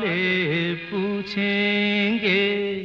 वाले पूछेंगे।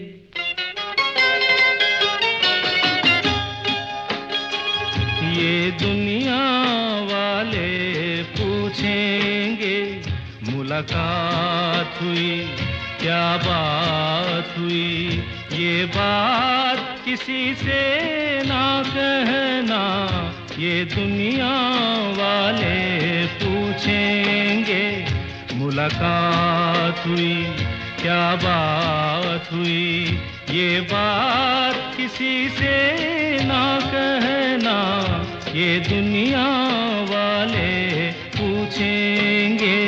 ये दुनिया वाले पूछेंगे, मुलाकात हुई क्या बात हुई, ये बात किसी से ना कहना। ये दुनिया वाले पूछेंगे, मुलाकात हुई क्या बात हुई, ये बात किसी से ना कहना। ये दुनिया वाले पूछेंगे।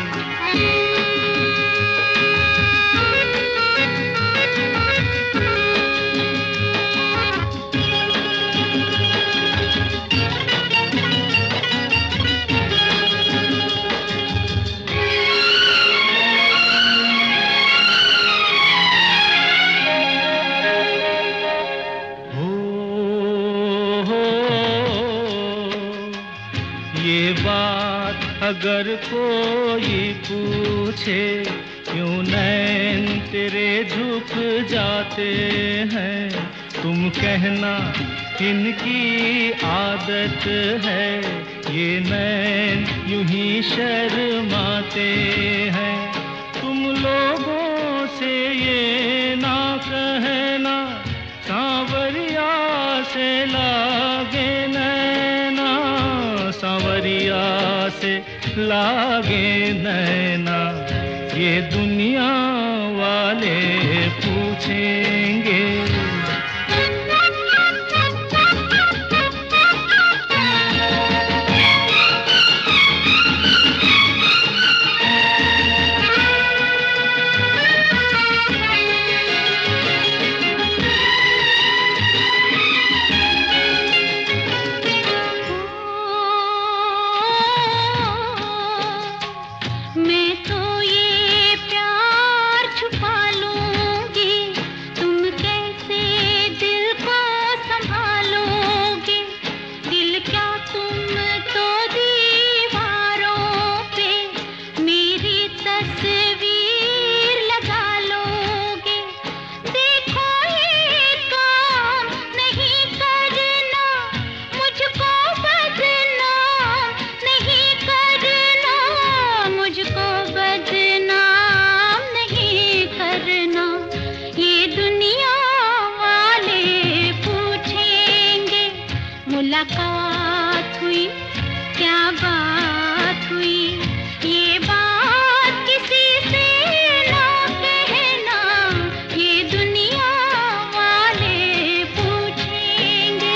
ये बात अगर कोई पूछे, क्यों नैन तेरे झुक जाते हैं, तुम कहना इनकी आदत है। ये नैन यूं ही शर्माते हैं। तुम लोगों से ये ना कहना, सांवरिया से लागे नैना, सांवरिया से लागे नैना। ये दुनिया वाले पूछेंगे। मुलाकात हुई क्या बात हुई, ये बात किसी से ना कहना। ये दुनिया वाले पूछेंगे।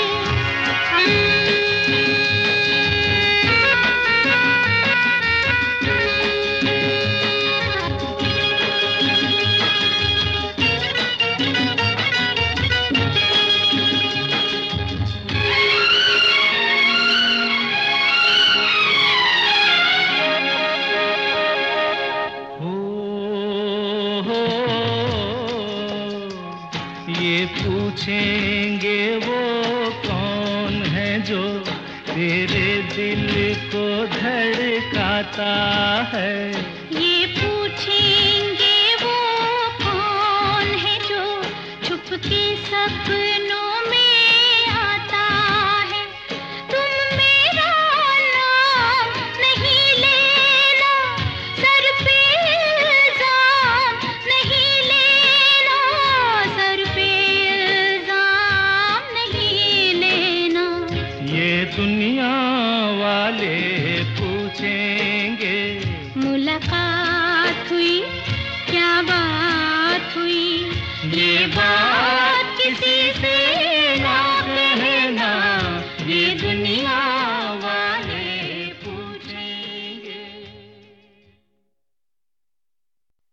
ये पूछेंगे वो कौन है जो तेरे दिल को धड़काता है। ये पूछेंगे वो कौन है जो छुप के सपनों में आता है। तुम मेरा नाम नहीं लेना, सर पे इल्जाम नहीं लेना, सर पे इल्जाम नहीं लेना। ये दुनिया वाले पूछेंगे। मुलाकात हुई क्या बात हुई, ये बात किसी से